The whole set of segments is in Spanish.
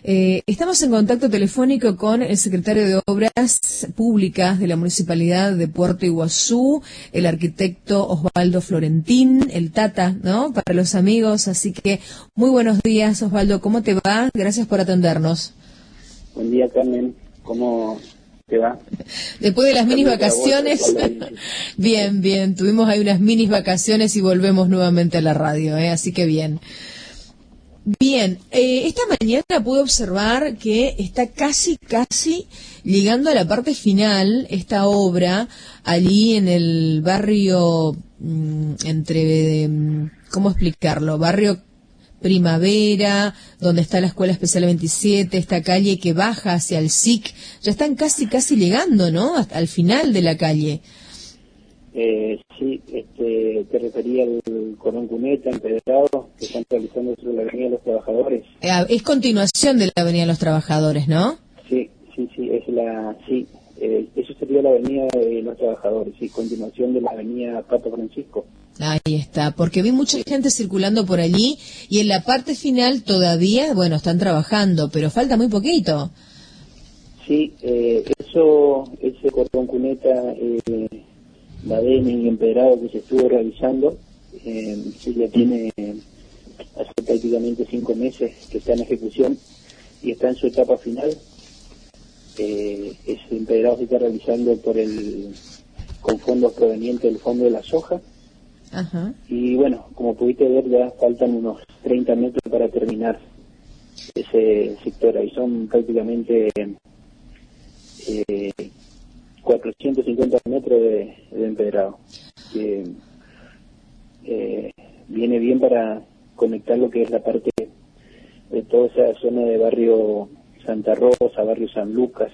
Estamos en contacto telefónico con el secretario de Obras Públicas de la Municipalidad de Puerto Iguazú, el arquitecto Osvaldo Florentín, el Tata, ¿no? Para los amigos, así que muy buenos días, Osvaldo, ¿cómo te va? Gracias por atendernos. Buen día, Carmen, ¿cómo te va? Después de las mini vacaciones, bien, tuvimos ahí unas mini vacaciones y volvemos nuevamente a la radio, así que bien. Bien, esta mañana pude observar que está casi llegando a la parte final esta obra, allí en el barrio, ¿cómo explicarlo? Barrio Primavera, donde está la Escuela Especial 27, esta calle que baja hacia el SIC, ya están casi llegando, ¿no? Hasta al final de la calle. Sí, te refería al cordón cuneta, empedrado, que están realizando sobre la Avenida de los Trabajadores. Es continuación de la Avenida de los Trabajadores, ¿no? Sí, eso sería la Avenida de los Trabajadores, sí, continuación de la Avenida Pato Francisco. Ahí está, porque vi mucha gente circulando por allí y en la parte final todavía, bueno, están trabajando, pero falta muy poquito. Sí, ese cordón cuneta, la DEMI y empedrado que se estuvo realizando, ya tiene hace prácticamente 5 meses que está en ejecución y está en su etapa final. Ese empedrado se está realizando con fondos provenientes del Fondo de la Soja. Ajá. Y bueno, como pudiste ver, ya faltan unos 30 metros para terminar ese sector. Ahí son prácticamente 450 metros de empedrado, que viene bien para conectar lo que es la parte de toda esa zona de barrio Santa Rosa, barrio San Lucas,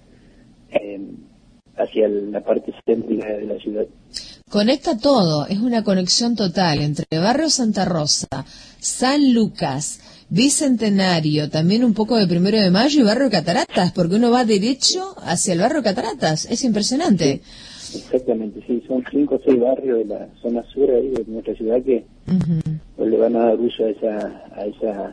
hacia la parte céntrica de la ciudad. Conecta todo, es una conexión total entre barrio Santa Rosa, San Lucas, Bicentenario, también un poco de 1 de Mayo y barrio Cataratas, porque uno va derecho hacia el barrio Cataratas, es impresionante. Sí, exactamente, sí, son 5 o 6 barrios de la zona sur ahí de nuestra ciudad que pues, le van a dar uso a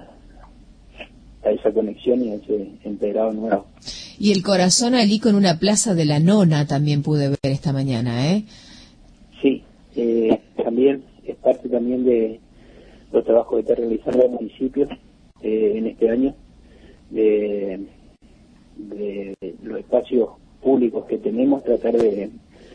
esa conexión y a ese empedrado nuevo. Y el corazón allí con una plaza de la Nona también pude ver esta mañana, ¿eh? Sí, también es parte también de los trabajos que está realizando el municipio en este año, de los espacios públicos que tenemos, tratar de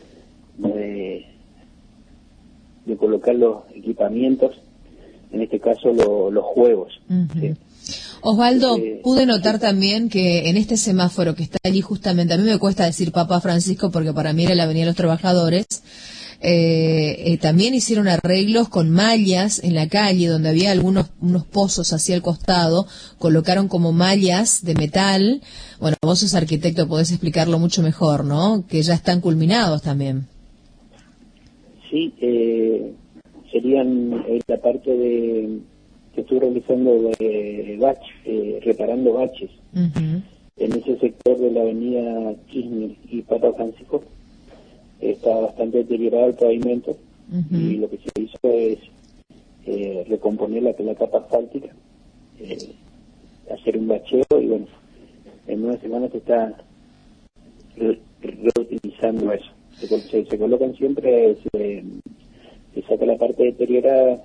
colocar los equipamientos, en este caso los juegos. ¿Sí? Osvaldo, pude notar también que en este semáforo que está allí justamente, a mí me cuesta decir Papa Francisco porque para mí era la Avenida de los Trabajadores, también hicieron arreglos con mallas en la calle donde había unos pozos hacia el costado, colocaron como mallas de metal. Bueno, vos sos arquitecto, podés explicarlo mucho mejor, ¿no? Que ya están culminados también. Sí, serían la parte que estoy realizando de reparando baches. En ese sector de la avenida Kirchner y Papa Francisco está bastante deteriorado el pavimento y lo que se hizo es recomponer la capa asfáltica, hacer un bacheo y bueno, en 1 semana se está reutilizando eso. Se colocan siempre, se saca la parte deteriorada,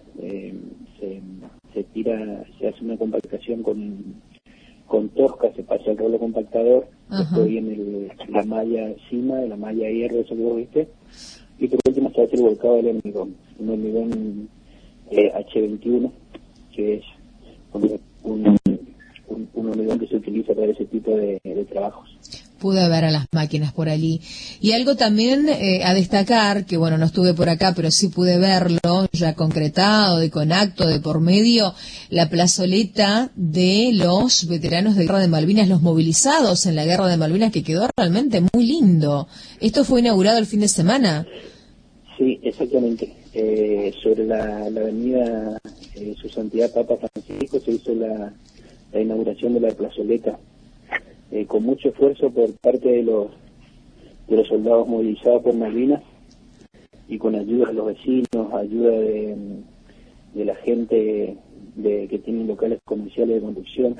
se tira, se hace una compactación con tosca, se pasa el rolo compactador, después viene la malla encima, la malla hierro, eso que vos viste, y por último se hace el volcado del hormigón, un hormigón H21, que es un hormigón que se utiliza para ese tipo de trabajos. Pude ver a las máquinas por allí. Y algo también a destacar, que bueno, no estuve por acá, pero sí pude verlo ya concretado y con acto de por medio, la plazoleta de los veteranos de Guerra de Malvinas, los movilizados en la Guerra de Malvinas, que quedó realmente muy lindo. ¿Esto fue inaugurado el fin de semana? Sí, exactamente. Sobre la avenida Su Santidad Papa Francisco se hizo la inauguración de la plazoleta. Con mucho esfuerzo por parte de los soldados movilizados por Malvinas y con ayuda de los vecinos, ayuda de la gente que tiene locales comerciales de construcción,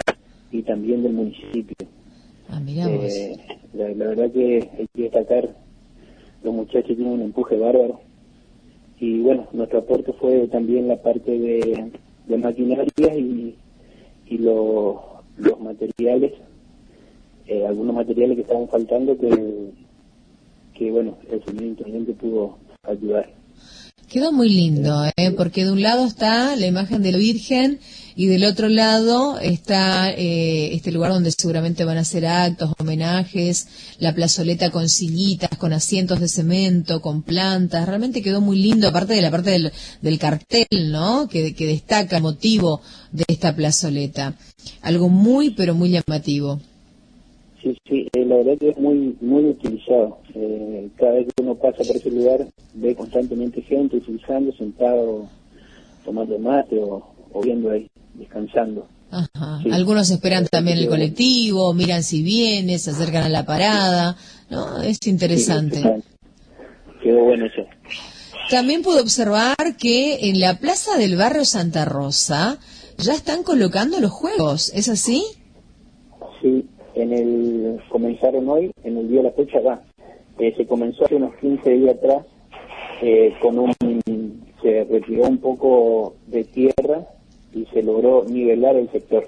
y también del municipio. Mirá vos. La verdad que hay que destacar, los muchachos tienen un empuje bárbaro. Y bueno, nuestro aporte fue también la parte de maquinaria y los materiales, algunos materiales que estaban faltando que bueno, el señor intendente pudo ayudar. Quedó muy lindo, porque de un lado está la imagen de la Virgen y del otro lado está este lugar donde seguramente van a hacer actos, homenajes, la plazoleta con sillitas, con asientos de cemento, con plantas. Realmente quedó muy lindo, aparte de la parte del cartel, ¿no? Que destaca el motivo de esta plazoleta. Algo muy, pero muy llamativo. Sí, la verdad que es muy utilizado. Cada vez que uno pasa por ese lugar ve constantemente gente utilizando, sentado, tomando mate o viendo ahí, descansando. Ajá. Sí. Algunos esperan también el colectivo, miran si viene, se acercan a la parada, ¿no? Es interesante. Sí, quedó bueno eso. También pude observar que en la plaza del barrio Santa Rosa ya están colocando los juegos, ¿es así? Sí. Comenzaron hoy, en el día de la fecha se comenzó hace unos 15 días atrás, se retiró un poco de tierra y se logró nivelar el sector.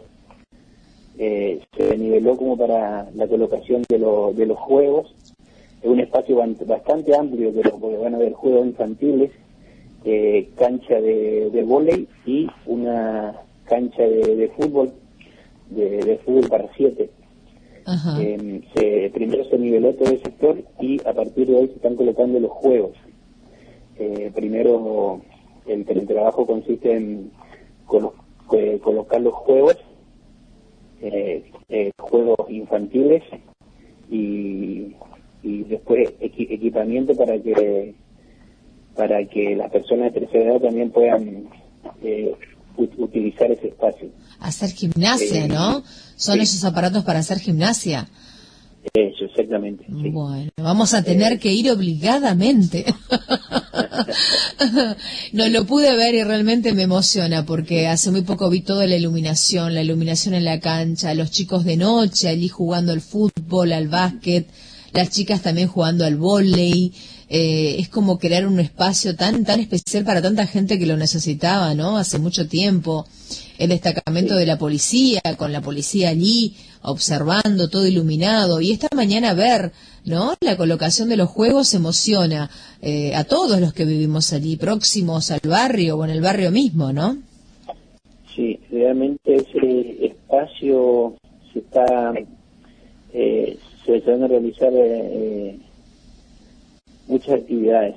Se niveló como para la colocación de los juegos, es un espacio bastante amplio, porque van a haber juegos infantiles, cancha de vóley y una cancha de fútbol, de fútbol para 7. Primero se niveló todo el sector y a partir de hoy se están colocando los juegos. Primero el trabajo consiste en colocar los juegos, juegos infantiles y después equipamiento para que las personas de tercera edad también puedan utilizar ese espacio. Hacer gimnasia, ¿no? Son esos aparatos para hacer gimnasia. Eso, exactamente. Sí. Bueno, vamos a tener que ir obligadamente. No lo pude ver y realmente me emociona porque hace muy poco vi toda la iluminación en la cancha, los chicos de noche allí jugando al fútbol, al básquet, las chicas también jugando al vóley. Es como crear un espacio tan especial para tanta gente que lo necesitaba, ¿no? Hace mucho tiempo. El destacamento de la policía, con la policía allí, observando, todo iluminado. Y esta mañana ver, ¿no? La colocación de los juegos emociona a todos los que vivimos allí, próximos al barrio o en el barrio mismo, ¿no? Sí, realmente ese espacio se van a realizar muchas actividades.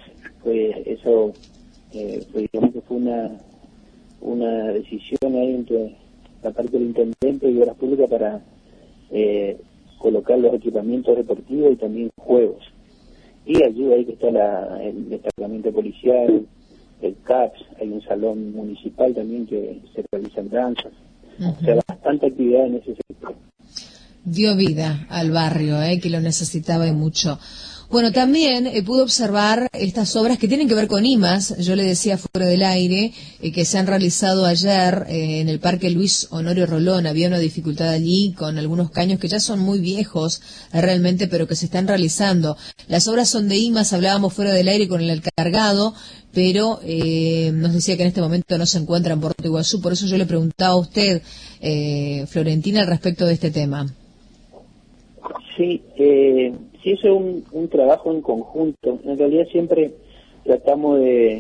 Digamos que fue una decisión ahí entre la parte del intendente y obras públicas para colocar los equipamientos deportivos y también juegos. Y allí ahí que está el destacamento policial, el CAPS, hay un salón municipal también que se realizan danzas. O sea, bastante actividad en ese sector. Dio vida al barrio, que lo necesitaba y mucho. Bueno, también pude observar estas obras que tienen que ver con IMAS. Yo le decía fuera del aire que se han realizado ayer en el Parque Luis Honorio Rolón. Había una dificultad allí con algunos caños que ya son muy viejos realmente, pero que se están realizando. Las obras son de IMAS, hablábamos fuera del aire con el encargado, pero nos decía que en este momento no se encuentra en Puerto Iguazú. Por eso yo le preguntaba a usted, Florentina, al respecto de este tema. Sí, sí, eso es un trabajo en conjunto. En realidad siempre tratamos de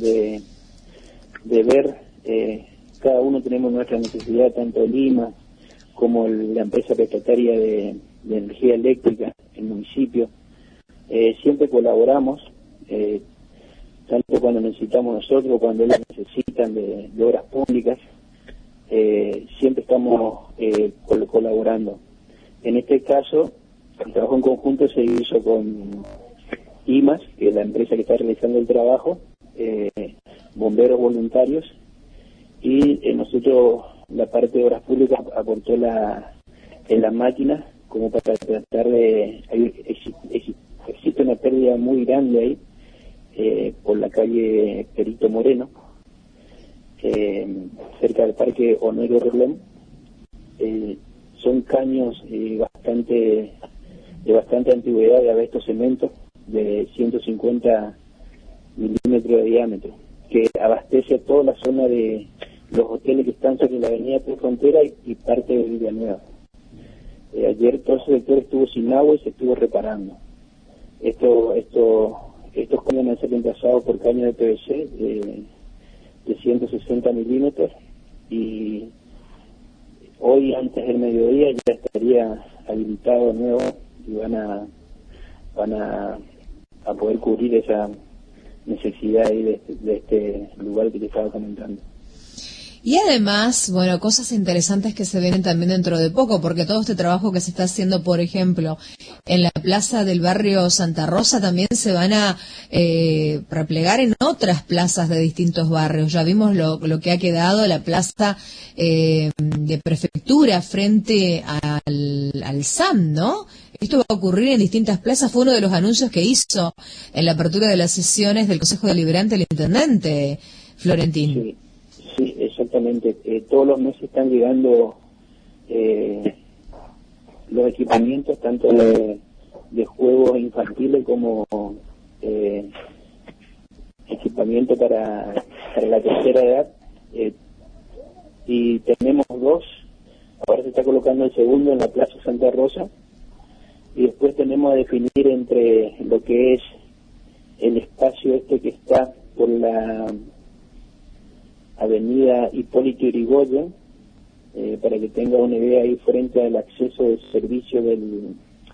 ver, cada uno tenemos nuestra necesidad, tanto el IMA como la empresa prestataria de energía eléctrica, el municipio. Siempre colaboramos, tanto cuando necesitamos nosotros, cuando ellos necesitan de obras públicas, siempre estamos colaborando. En este caso, el trabajo en conjunto se hizo con IMAS, que es la empresa que está realizando el trabajo, bomberos voluntarios, y nosotros, la parte de obras públicas, aportó en la máquina, como para tratar de... Existe una pérdida muy grande ahí, por la calle Perito Moreno, cerca del Parque Honorio Rolón. caños de bastante antigüedad de abeto cemento de 150 milímetros de diámetro, que abastece toda la zona de los hoteles que están sobre la avenida Tres Fronteras y parte de Villanueva. Ayer todo ese sector estuvo sin agua y se estuvo reparando. Estos caños van a ser reemplazados por caños de PVC de 160 milímetros, y hoy antes del mediodía ya estaría habilitado de nuevo y van a poder cubrir esa necesidad ahí de este lugar que te estaba comentando. Y además, bueno, cosas interesantes que se vienen también dentro de poco, porque todo este trabajo que se está haciendo, por ejemplo, en la plaza del barrio Santa Rosa, también se van a replegar en otras plazas de distintos barrios. Ya vimos lo que ha quedado la plaza de prefectura frente al SAM, ¿no? Esto va a ocurrir en distintas plazas, fue uno de los anuncios que hizo en la apertura de las sesiones del Consejo Deliberante el intendente Florentín. Sí, exactamente. Todos los meses están llegando los equipamientos, tanto de juegos infantiles como equipamiento para la tercera edad. Y tenemos dos. Ahora se está colocando el segundo en la Plaza Santa Rosa. Y después tenemos a definir entre lo que es el espacio que está por la avenida Hipólito Yrigoyen, para que tenga una idea ahí frente al acceso del servicio del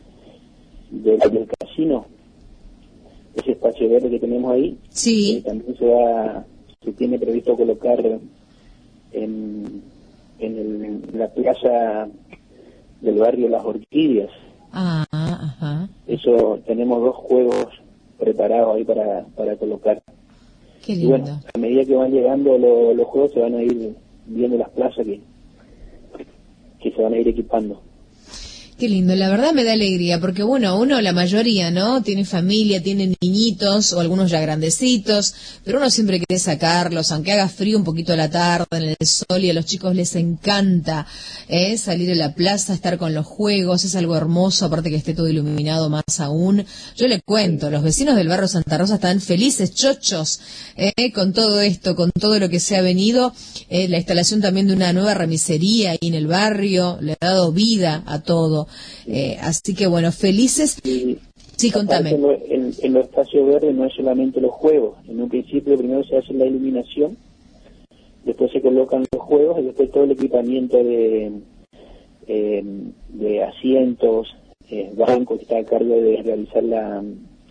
casino, ese espacio verde que tenemos ahí. Sí. También se tiene previsto colocar en la plaza del barrio Las Orquídeas. Ajá. Eso, tenemos dos juegos preparados ahí para colocar. Qué lindo. Y bueno, a medida que van llegando los juegos se van a ir viendo las plazas que se van a ir equipando. Qué lindo, la verdad me da alegría, porque bueno, uno, la mayoría, ¿no? Tiene familia, tiene niñitos, o algunos ya grandecitos, pero uno siempre quiere sacarlos, aunque haga frío un poquito a la tarde, en el sol, y a los chicos les encanta salir a la plaza, estar con los juegos, es algo hermoso, aparte que esté todo iluminado más aún. Yo le cuento, los vecinos del barrio Santa Rosa están felices, chochos, con todo esto, con todo lo que se ha venido, la instalación también de una nueva remisería ahí en el barrio, le ha dado vida a todo. Así que bueno, felices. Sí, contame. En los espacios verdes no es solamente los juegos. En un principio primero se hace la iluminación, después se colocan los juegos y después todo el equipamiento de asientos, bancos, que está a cargo de realizar la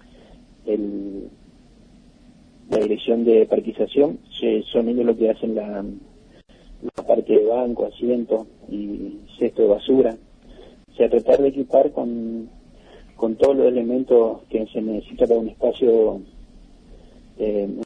dirección de parquización. Son ellos los que hacen la parte de banco, asientos y cesto de basura. O sea, tratar de equipar con todos los elementos que se necesita para un espacio